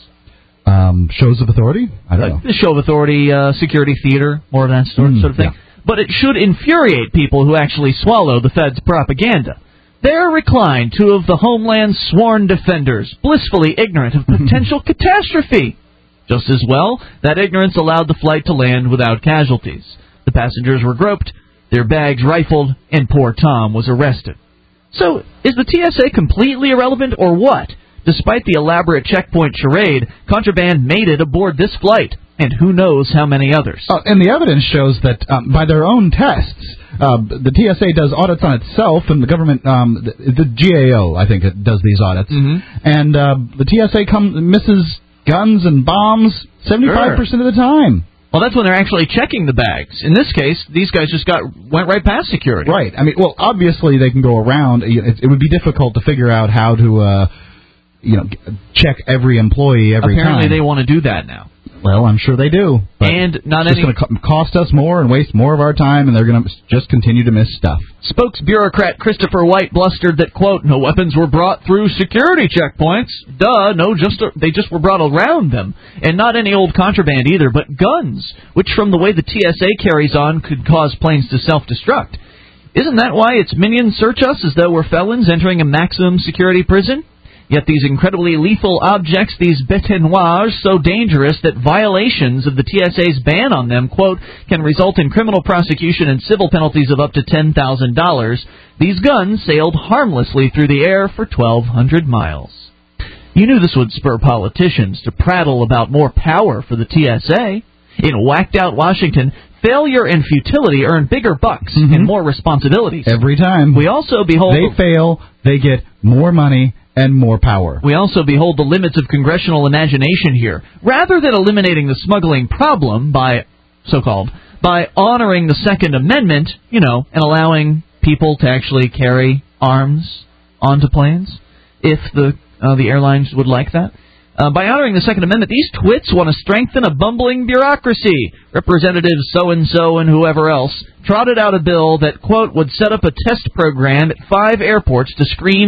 Um, shows of authority? I don't uh, know. The show of authority, uh, security theater, more of that sort, mm, sort of thing. Yeah. But it should infuriate people who actually swallow the Fed's propaganda. There recline two of the Homeland's sworn defenders, blissfully ignorant of potential catastrophe. Just as well, that ignorance allowed the flight to land without casualties. The passengers were groped, their bags rifled, and poor Tom was arrested. So, is the T S A completely irrelevant, or what? Despite the elaborate checkpoint charade, contraband made it aboard this flight, and who knows how many others. Uh, and the evidence shows that um, by their own tests, uh, the T S A does audits on itself, and the government, um, the, the G A O, I think, it does these audits. Mm-hmm. And uh, the T S A come, misses guns and bombs seventy-five percent sure. of the time. Well, that's when they're actually checking the bags. In this case, these guys just got went right past security. Right. I mean, well, obviously they can go around. It, it would be difficult to figure out how to, uh, you know, check every employee every Apparently time. Apparently they want to do that now. Well, I'm sure they do. But and not it's any. It's going to cost us more and waste more of our time, and they're going to just continue to miss stuff. Spokes bureaucrat Christopher White blustered that, quote, no weapons were brought through security checkpoints. Duh, no, just uh, they just were brought around them. And not any old contraband either, but guns, which from the way the T S A carries on could cause planes to self-destruct. Isn't that why its minions search us as though we're felons entering a maximum security prison? Yet these incredibly lethal objects, these bêtes noires, so dangerous that violations of the T S A's ban on them, quote, can result in criminal prosecution and civil penalties of up to ten thousand dollars. These guns sailed harmlessly through the air for twelve hundred miles. You knew this would spur politicians to prattle about more power for the T S A. In whacked-out Washington, failure and futility earn bigger bucks mm-hmm. and more responsibilities. Every time. We also behold... They fail, they get more money and more power. We also behold the limits of congressional imagination here. Rather than eliminating the smuggling problem by, so-called, by honoring the Second Amendment, you know, and allowing people to actually carry arms onto planes, if the uh, the airlines would like that. Uh, by honoring the Second Amendment, these twits want to strengthen a bumbling bureaucracy. Representatives so-and-so and whoever else trotted out a bill that, quote, would set up a test program at five airports to screen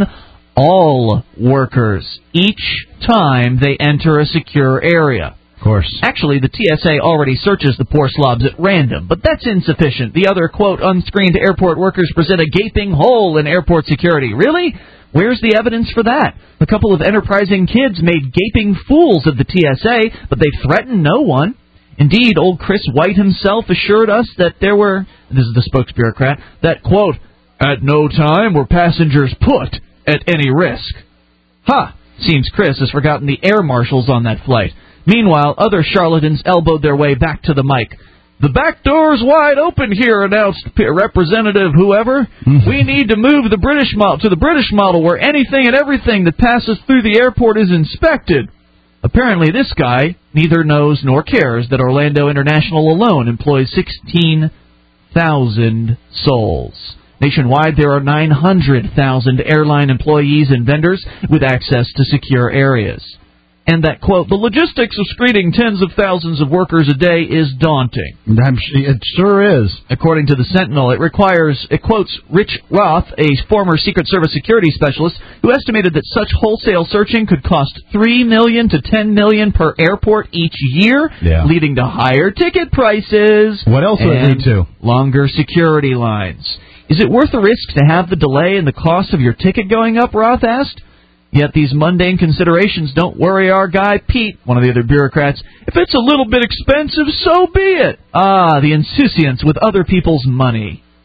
all workers each time they enter a secure area. Of course. Actually, the T S A already searches the poor slobs at random, but that's insufficient. The other, quote, unscreened airport workers present a gaping hole in airport security. Really? Where's the evidence for that? A couple of enterprising kids made gaping fools of the T S A, but they threatened no one. Indeed, old Chris White himself assured us that there were, this is the spokesbureaucrat, that, quote, at no time were passengers put at any risk. Ha! Seems Chris has forgotten the air marshals on that flight. Meanwhile, other charlatans elbowed their way back to the mic. The back door's wide open here, announced Representative whoever. We need to move the British model to the British model where anything and everything that passes through the airport is inspected. Apparently this guy neither knows nor cares that Orlando International alone employs sixteen thousand souls. Nationwide, there are nine hundred thousand airline employees and vendors with access to secure areas. And that, quote, the logistics of screening tens of thousands of workers a day is daunting. I'm, it sure is. According to the Sentinel, it requires, it quotes Rich Roth, a former Secret Service security specialist, who estimated that such wholesale searching could cost three million dollars to ten million dollars per airport each year, yeah. leading to higher ticket prices. What else would it lead to? Longer security lines. Is it worth the risk to have the delay and the cost of your ticket going up, Roth asked? Yet these mundane considerations don't worry our guy Pete, one of the other bureaucrats. If it's a little bit expensive, so be it. Ah, the insouciance with other people's money.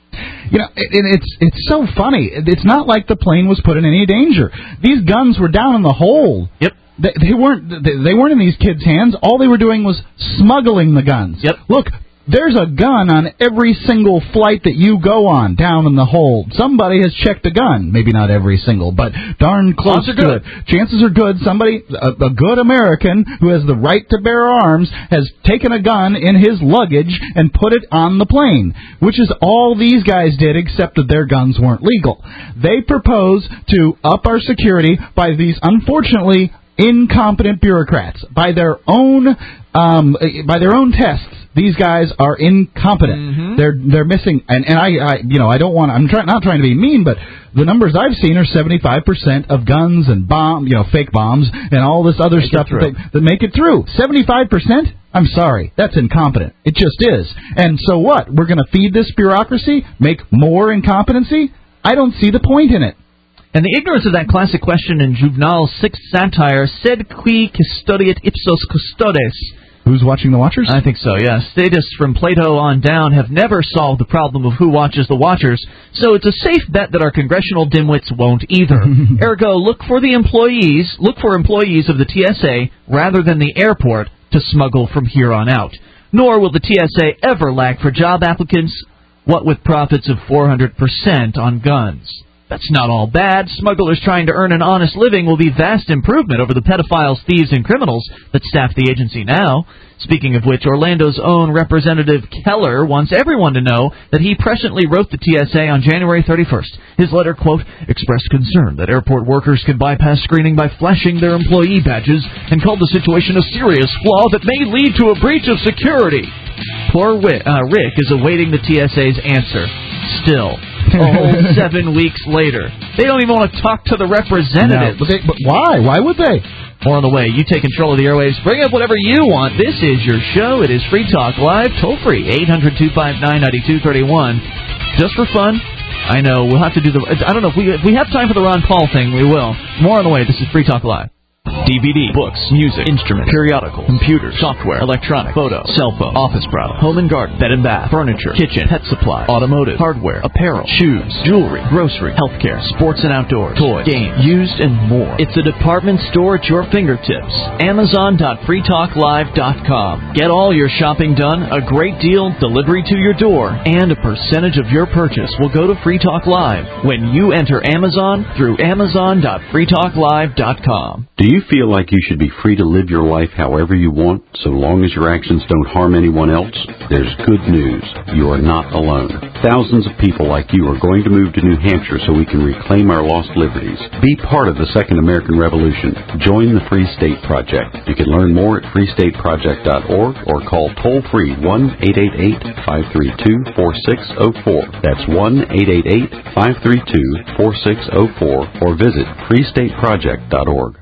You know, and it's it's so funny. It's not like the plane was put in any danger. These guns were down in the hold. Yep. They, they weren't they, they weren't in these kids' hands. All they were doing was smuggling the guns. Yep. Look, there's a gun on every single flight that you go on down in the hold. Somebody has checked a gun. Maybe not every single, but darn close Odds are to good. it. Chances are good somebody, a, a good American who has the right to bear arms, has taken a gun in his luggage and put it on the plane, which is all these guys did, except that their guns weren't legal. They propose to up our security by these, unfortunately, incompetent bureaucrats. By their own, um, by their own tests, these guys are incompetent. Mm-hmm. They're they're missing, and and I, I you know I don't want. I'm try, not trying to be mean, but the numbers I've seen are seventy-five percent of guns and bomb, you know, fake bombs and all this other make stuff that, they, that make it through. seventy-five percent. I'm sorry, that's incompetent. It just is. And so what? We're going to feed this bureaucracy, make more incompetency? I don't see the point in it. And the ignorance of that classic question in Juvenal's sixth satire, sed qui custodiet ipsos custodes. Who's watching the Watchers? I think so, yeah. Statists from Plato on down have never solved the problem of who watches the Watchers, so it's a safe bet that our congressional dimwits won't either. Ergo, look for the employees, look for employees of the T S A rather than the airport to smuggle from here on out. Nor will the T S A ever lack for job applicants, what with profits of four hundred percent on guns. That's not all bad. Smugglers trying to earn an honest living will be vast improvement over the pedophiles, thieves, and criminals that staff the agency now. Speaking of which, Orlando's own Representative Keller wants everyone to know that he presciently wrote the T S A on January thirty-first. His letter, quote, expressed concern that airport workers can bypass screening by flashing their employee badges and called the situation a serious flaw that may lead to a breach of security. Poor Rick, uh, Rick is awaiting the T S A's answer. Still. A whole seven weeks later. They don't even want to talk to the representatives. No, but, they, but why? Why would they? More on the way. You take control of the airwaves. Bring up whatever you want. This is your show. It is Free Talk Live. Toll free. eight hundred, two five nine, nine two three one. Just for fun. I know. We'll have to do the... I don't know. If we, if we have time for the Ron Paul thing, we will. More on the way. This is Free Talk Live. D V D, books, music, instruments, periodicals, computers, software, electronic, photo, cell phone, office products, home and garden, bed and bath, furniture, kitchen, pet supply, automotive, hardware, apparel, shoes, jewelry, grocery, healthcare, sports and outdoors, toys, games, used, and more. It's a department store at your fingertips. Amazon dot free talk live dot com. Get all your shopping done, a great deal, delivery to your door, and a percentage of your purchase will go to Free Talk Live when you enter Amazon through Amazon dot free talk live dot com. Do you feel like you should be free to live your life however you want, so long as your actions don't harm anyone else? There's good news. You are not alone. Thousands of people like you are going to move to New Hampshire so we can reclaim our lost liberties. Be part of the Second American Revolution. Join the Free State Project. You can learn more at free state project dot org or call toll-free one eight eight eight, five three two, four six zero four. That's one eight eight eight, five three two, four six zero four or visit free state project dot org.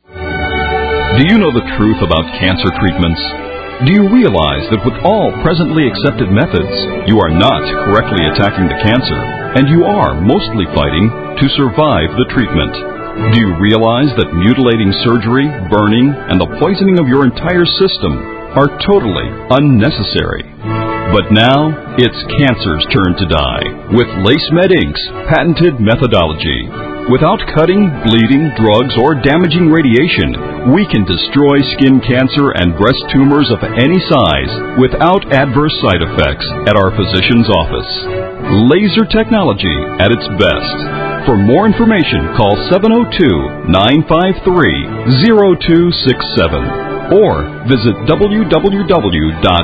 Do you know the truth about cancer treatments? Do you realize that with all presently accepted methods, you are not correctly attacking the cancer, and you are mostly fighting to survive the treatment? Do you realize that mutilating surgery, burning, and the poisoning of your entire system are totally unnecessary? But now, it's cancer's turn to die with LaceMed Incorporated's patented methodology. Without cutting, bleeding, drugs, or damaging radiation, we can destroy skin cancer and breast tumors of any size without adverse side effects at our physician's office. Laser technology at its best. For more information, call seven oh two, nine five three, oh two six seven or visit w w w dot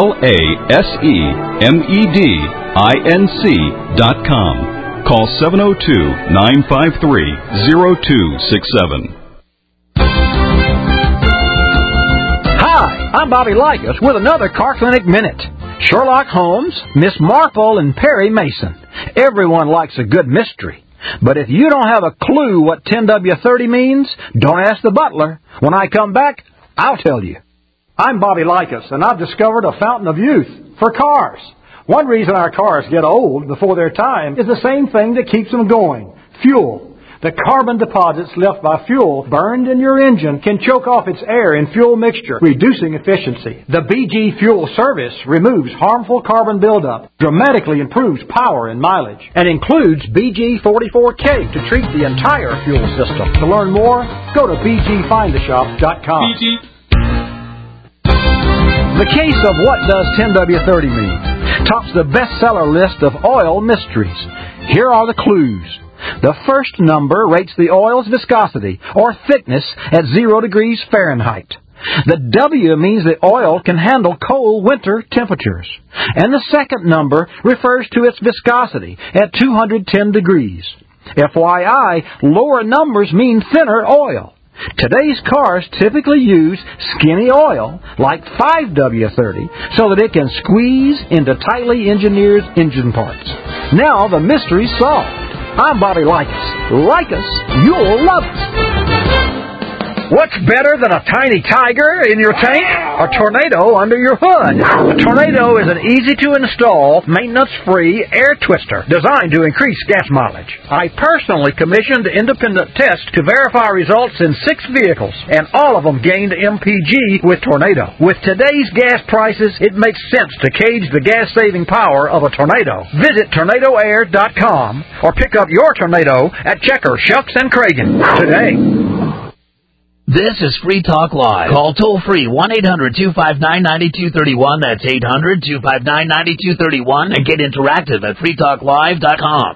lasemedinc dot com. Call seven oh two, nine five three, oh two six seven. Hi, I'm Bobby Likas with another Car Clinic Minute. Sherlock Holmes, Miss Marple, and Perry Mason. Everyone likes a good mystery. But if you don't have a clue what ten W thirty means, don't ask the butler. When I come back, I'll tell you. I'm Bobby Likas, and I've discovered a fountain of youth for cars. One reason our cars get old before their time is the same thing that keeps them going, fuel. The carbon deposits left by fuel burned in your engine can choke off its air and fuel mixture, reducing efficiency. The B G Fuel Service removes harmful carbon buildup, dramatically improves power and mileage, and includes B G forty-four K to treat the entire fuel system. To learn more, go to b g find a shop dot com. B G. The case of what does ten W thirty mean tops the bestseller list of oil mysteries. Here are the clues. The first number rates the oil's viscosity, or thickness, at zero degrees Fahrenheit. The W means the oil can handle cold winter temperatures. And the second number refers to its viscosity at two hundred ten degrees. F Y I, lower numbers mean thinner oil. Today's cars typically use skinny oil, like five W thirty, so that it can squeeze into tightly engineered engine parts. Now the mystery's solved. I'm Bobby Likas. Like us, you'll love us. What's better than a tiny tiger in your tank? A tornado under your hood. A tornado is an easy-to-install, maintenance-free air twister designed to increase gas mileage. I personally commissioned independent tests to verify results in six vehicles, and all of them gained M P G with Tornado. With today's gas prices, it makes sense to gauge the gas-saving power of a tornado. Visit tornado air dot com or pick up your Tornado at Checker, Shucks, and Cragen today. This is Free Talk Live. Call toll-free one eight hundred two five nine nine two three one. That's eight hundred two five nine nine two three one. And get interactive at free talk live dot com.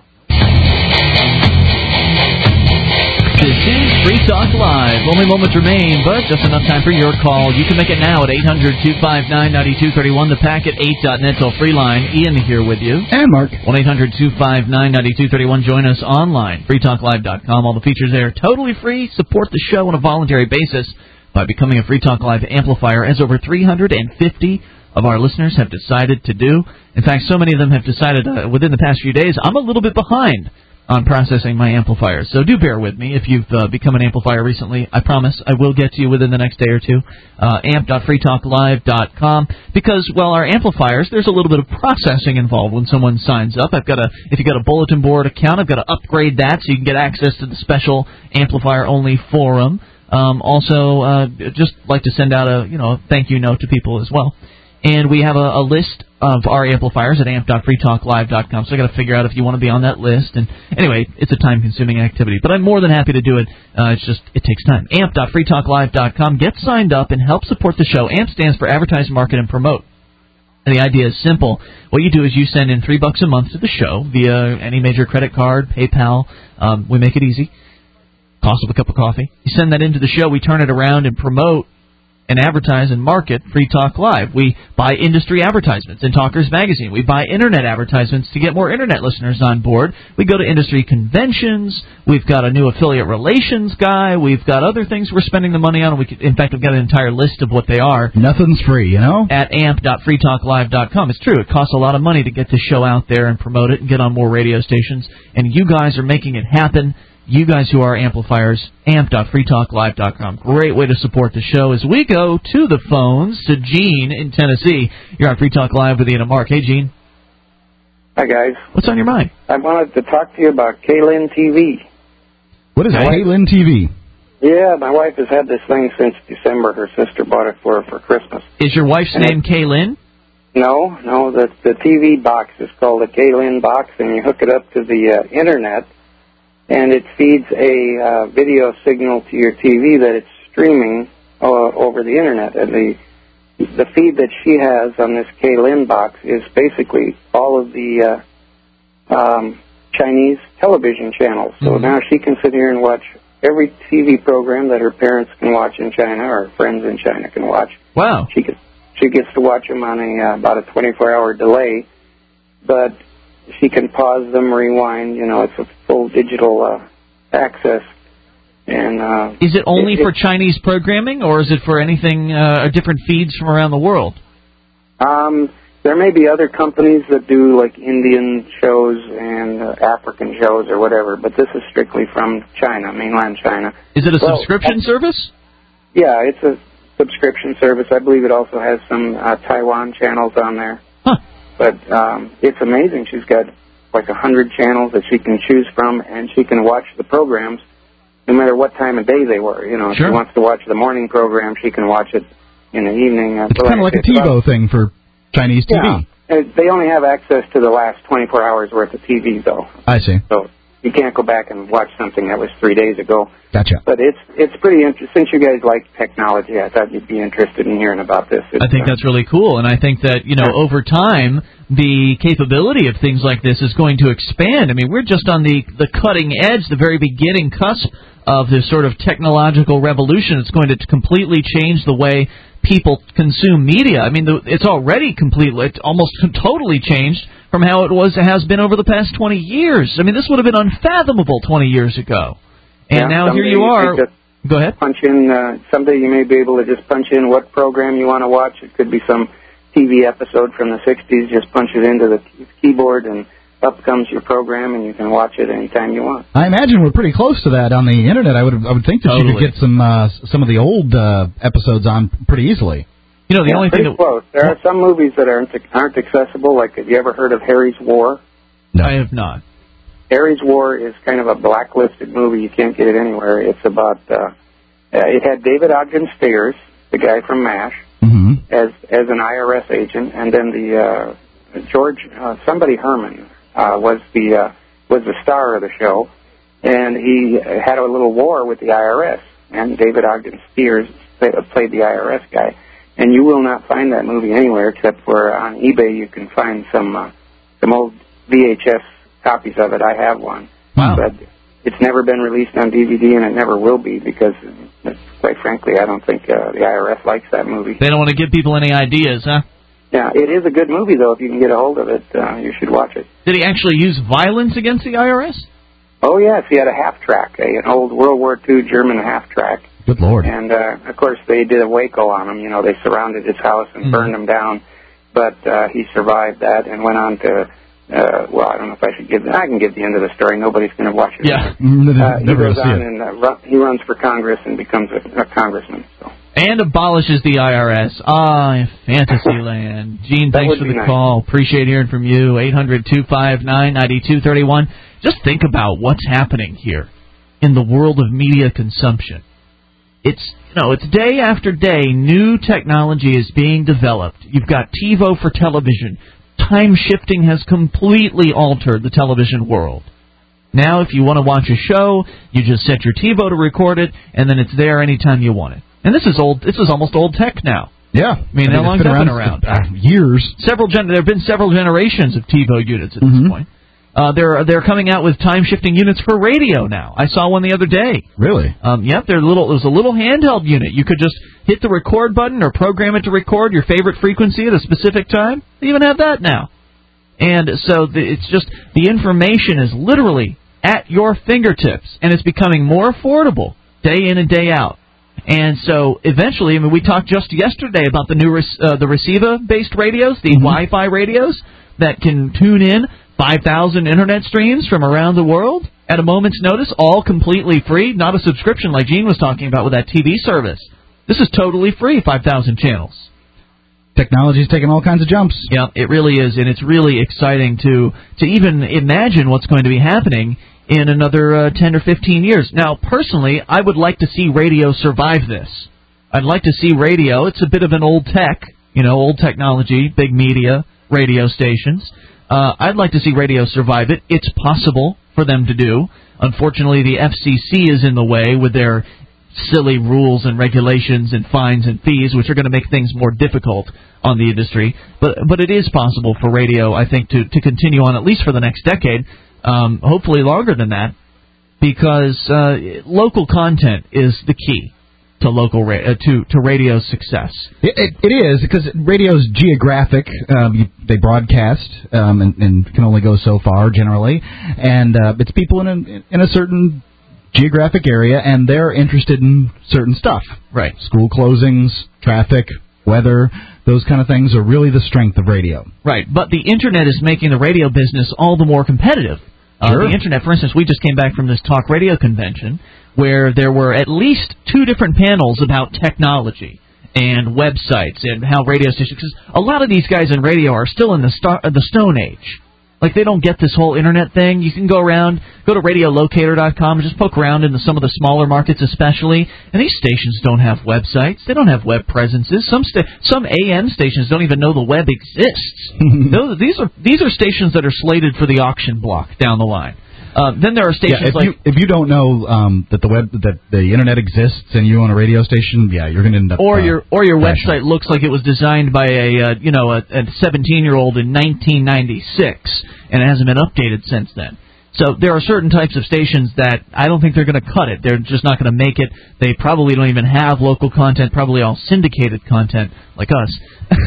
This is Free Talk Live. Only moments remain, but just enough time for your call. You can make it now at eight hundred two five nine nine two three one, the packet eight dot net toll-free line. Ian here with you. And Mark. one eight hundred two five nine nine two three one. Join us online, free talk live dot com. All the features there totally free. Support the show on a voluntary basis by becoming a Free Talk Live amplifier, as over three hundred fifty of our listeners have decided to do. In fact, so many of them have decided uh, within the past few days, I'm a little bit behind on processing my amplifiers. So do bear with me if you've uh, become an amplifier recently. I promise I will get to you within the next day or two. Uh, amp dot free talk live dot com. Because, well, our amplifiers, there's a little bit of processing involved when someone signs up. I've got a, if you've got a bulletin board account, I've got to upgrade that so you can get access to the special amplifier-only forum. Um, also, uh, just like to send out a, you know, a thank you note to people as well. And we have a, a list of our amplifiers at amp dot free talk live dot com, so I got to figure out if you want to be on that list. And anyway, it's a time-consuming activity, but I'm more than happy to do it. Uh, it's just it takes time. amp dot free talk live dot com. Get signed up and help support the show. AMP stands for Advertise, Market, and Promote. And the idea is simple. What you do is you send in three bucks a month to the show via any major credit card, PayPal. Um, we make it easy. Cost of a cup of coffee. You send that into the show. We turn it around and promote and advertise and market Free Talk Live. We buy industry advertisements in Talkers Magazine. We buy Internet advertisements to get more Internet listeners on board. We go to industry conventions. We've got a new affiliate relations guy. We've got other things we're spending the money on. We could, in fact, we've got an entire list of what they are. Nothing's free, you know? At amp dot free talk live dot com. It's true. It costs a lot of money to get the show out there and promote it and get on more radio stations. And you guys are making it happen. You guys who are amplifiers, amp dot free talk live dot com. Great way to support the show as we go to the phones to Gene in Tennessee. You're on Free Talk Live with Ian and Mark. Hey, Gene. Hi, guys. What's on your mind? I wanted to talk to you about K-Lin T V. What is K-Lin T V? Yeah, my wife has had this thing since December. Her sister bought it for her for Christmas. Is your wife's and name K-Lin? No, no. The, the T V box is called a K-Lin box, and you hook it up to the uh, Internet, and it feeds a uh, video signal to your T V that it's streaming uh, over the Internet. And the the feed that she has on this K-Lin box is basically all of the uh, um, Chinese television channels. So mm-hmm. now she can sit here and watch every T V program that her parents can watch in China or friends in China can watch. Wow. She gets, she gets to watch them on a uh, about a twenty-four hour delay, but she can pause them, rewind. You know, it's a full digital uh, access. And uh, is it only it, for Chinese programming, or is it for anything, uh, different feeds from around the world? Um, there may be other companies that do like Indian shows and uh, African shows or whatever, but this is strictly from China, mainland China. Is it a well, subscription I, service? Yeah, it's a subscription service. I believe it also has some uh, Taiwan channels on there. Huh. But um, it's amazing. She's got like a hundred channels that she can choose from, and she can watch the programs no matter what time of day they were. You know, if Sure. she wants to watch the morning program, she can watch it in the evening. Uh, It's so kind of like a it's about- TiVo thing for Chinese T V. Yeah. Uh, They only have access to the last twenty-four hours worth of T V, though. I see. So you can't go back and watch something that was three days ago. Gotcha. But it's it's pretty interesting. Since you guys like technology, I thought you'd be interested in hearing about this. It's, I think uh, that's really cool, and I think that, you know, over time, the capability of things like this is going to expand. I mean, we're just on the, the cutting edge, the very beginning cusp of this sort of technological revolution. It's going to completely change the way people consume media. I mean, the, it's already completely, it's almost totally changed from how it was has been over the past twenty years. I mean, this would have been unfathomable twenty years ago. And yeah, now here someday you are. may just Go ahead. Punch in. Uh, someday you may be able to just punch in what program you want to watch. It could be some T V episode from the sixties. Just punch it into the keyboard, and up comes your program, and you can watch it anytime you want. I imagine we're pretty close to that on the internet. I would I would think that you Totally. could get some uh, some of the old uh, episodes on pretty easily. You know, the yeah, only pretty thing that close. There are some movies that aren't aren't accessible. Like, have you ever heard of Harry's War? No. I have not. Harry's War is kind of a blacklisted movie. You can't get it anywhere. It's about uh, uh, it had David Ogden Stiers, the guy from MASH, mm-hmm. as as an I R S agent, and then the uh, George uh, somebody Herman uh, was the uh, was the star of the show, and he had a little war with the I R S, and David Ogden Stiers played, played the I R S guy. And you will not find that movie anywhere except for on eBay. You can find some uh, some old V H S copies of it. I have one. Wow. But it's never been released on D V D, and it never will be because, uh, quite frankly, I don't think uh, the I R S likes that movie. They don't want to give people any ideas, huh? Yeah, it is a good movie, though. If you can get a hold of it, uh, you should watch it. Did he actually use violence against the I R S? Oh, yes. He had a half-track, a, an old World War Two German half-track. Good Lord. And, uh, of course, they did a Waco on him. You know, they surrounded his house and Mm-hmm. burned him down. But uh, he survived that and went on to, uh, well, I don't know if I should give, I can give the end of the story. Nobody's going to watch it. Yeah. Uh, he Never goes see on it. and uh, run, he runs for Congress and becomes a, a congressman. So. And abolishes the I R S. Ah, fantasy land. Gene, That thanks would for be the nice. call. Appreciate hearing from you. eight hundred two five nine nine two three one. Just think about what's happening here in the world of media consumption. It's, you know, it's day after day, new technology is being developed. You've got TiVo for television. Time shifting has completely altered the television world. Now, if you want to watch a show, you just set your TiVo to record it, and then it's there anytime you want it. And this is old. This is almost old tech now. Yeah. I mean, how long has that been around? Uh, years. Several. Gen- there have been several generations of TiVo units at Mm-hmm. this point. Uh, they're they're coming out with time shifting units for radio now. I saw one the other day. Really? Um, yep, they're little. It was a little handheld unit. You could just hit the record button or program it to record your favorite frequency at a specific time. They even have that now. And so the, it's just the information is literally at your fingertips, and it's becoming more affordable day in and day out. And so eventually, I mean, we talked just yesterday about the new rec- uh, the receiver-based radios, the mm-hmm. Wi-Fi radios that can tune in five thousand internet streams from around the world at a moment's notice, all completely free, not a subscription like Gene was talking about with that T V service. This is totally free, five thousand channels. Technology's taking all kinds of jumps. Yeah, it really is, and it's really exciting to to even imagine what's going to be happening in another uh, ten or fifteen years. Now, personally, I would like to see radio survive this. I'd like to see radio. It's a bit of an old tech, you know, old technology, big media, radio stations. Uh, I'd like to see radio survive it. It's possible for them to do. Unfortunately, the F C C is in the way with their silly rules and regulations and fines and fees, which are going to make things more difficult on the industry. But but it is possible for radio, I think, to, to continue on at least for the next decade, um, hopefully longer than that, because uh, local content is the key to local ra- uh, to to radio's success. It, it, it is, because radio's geographic. Um, you, they broadcast um, and, and can only go so far generally, and uh, it's people in a, in a certain geographic area, and they're interested in certain stuff. Right. School closings, traffic, weather, those kind of things are really the strength of radio. Right, but the Internet is making the radio business all the more competitive. Uh, Sure. The Internet, for instance, we just came back from this talk radio convention where there were at least two different panels about technology and websites and how radio stations, because a lot of these guys in radio are still in the star, uh, the Stone Age. Like, they don't get this whole Internet thing. You can go around, go to radio locator dot com, and just poke around into some of the smaller markets especially, and these stations don't have websites. They don't have web presences. Some sta- some A M stations don't even know the web exists. Those, these are these are stations that are slated for the auction block down the line. Uh, then there are stations yeah, if like you, if you don't know um, that the web that the internet exists and you own a radio station, yeah, you're going to end up. Or uh, your or your crashing. website looks like it was designed by a uh, you know a seventeen-year-old in nineteen ninety-six, and it hasn't been updated since then. So there are certain types of stations that I don't think they're going to cut it. They're just not going to make it. They probably don't even have local content, probably all syndicated content like us.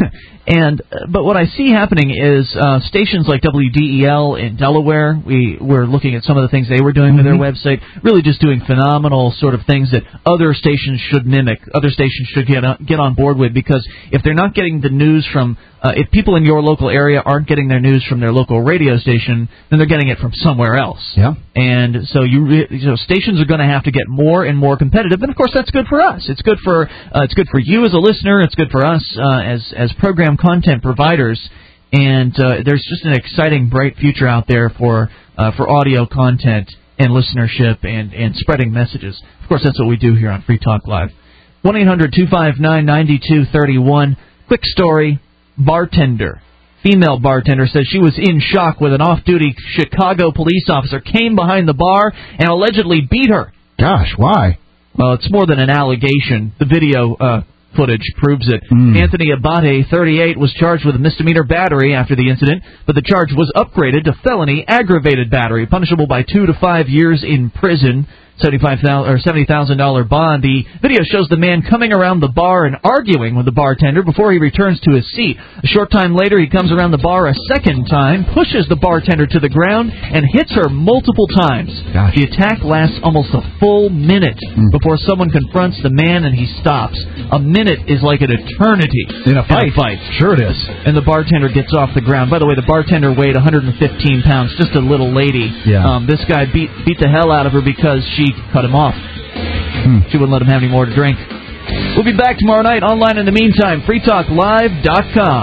and But what I see happening is uh, stations like W D E L in Delaware, we were looking at some of the things they were doing mm-hmm. with their website, really just doing phenomenal sort of things that other stations should mimic, other stations should get on, get on board with, because if they're not getting the news from, uh, if people in your local area aren't getting their news from their local radio station, then they're getting it from somewhere else. Yeah. And so you, re- you know, stations are going to have to get more and more competitive, and of course that's good for us. It's good for uh, it's good for you as a listener. It's good for us uh, as as program content providers. And uh, there's just an exciting, bright future out there for uh, for audio content and listenership and and spreading messages. Of course, that's what we do here on Free Talk Live. one eight hundred two five nine nine two three one. Quick story: bartender. Female bartender says she was in shock when an off-duty Chicago police officer came behind the bar and allegedly beat her. Gosh, why? Well, it's more than an allegation. The video uh, footage proves it. Mm. Anthony Abate, thirty-eight, was charged with a misdemeanor battery after the incident, but the charge was upgraded to felony aggravated battery, punishable by two to five years in prison. seventy-five thousand dollars or seventy thousand dollars bond. The video shows the man coming around the bar and arguing with the bartender before he returns to his seat. A short time later, he comes around the bar a second time, pushes the bartender to the ground, and hits her multiple times. Gosh. The attack lasts almost a full minute mm. before someone confronts the man and he stops. A minute is like an eternity in a fight. In a fight. Sure it is. And the bartender gets off the ground. By the way, the bartender weighed one hundred fifteen pounds, just a little lady. Yeah. Um, this guy beat beat the hell out of her because she cut him off. Hmm. She wouldn't let him have any more to drink. We'll be back tomorrow night online in the meantime, free talk live dot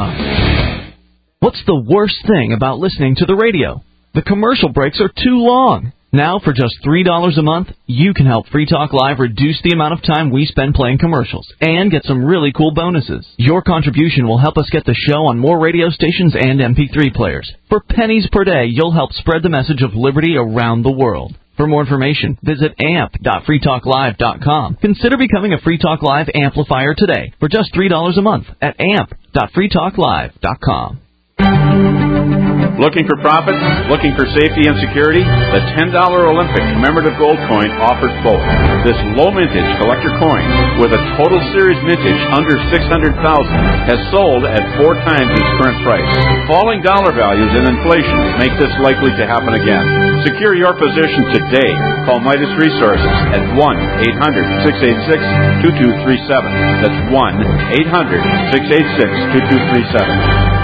com. What's the worst thing about listening to the radio? The commercial breaks are too long. Now, for just three dollars a month, you can help Free Talk Live reduce the amount of time we spend playing commercials and get some really cool bonuses. Your contribution will help us get the show on more radio stations and M P three players. For pennies per day, you'll help spread the message of liberty around the world. For more information, visit amp dot free talk live dot com. Consider becoming a Free Talk Live amplifier today for just three dollars a month at amp dot free talk live dot com. Looking for profits? Looking for safety and security? The ten dollar Olympic commemorative gold coin offers both. This low mintage collector coin, with a total series mintage under six hundred thousand dollars, has sold at four times its current price. Falling dollar values and inflation make this likely to happen again. Secure your position today. Call Midas Resources at one eight hundred six eight six two two three seven. That's one eight hundred six eight six two two three seven.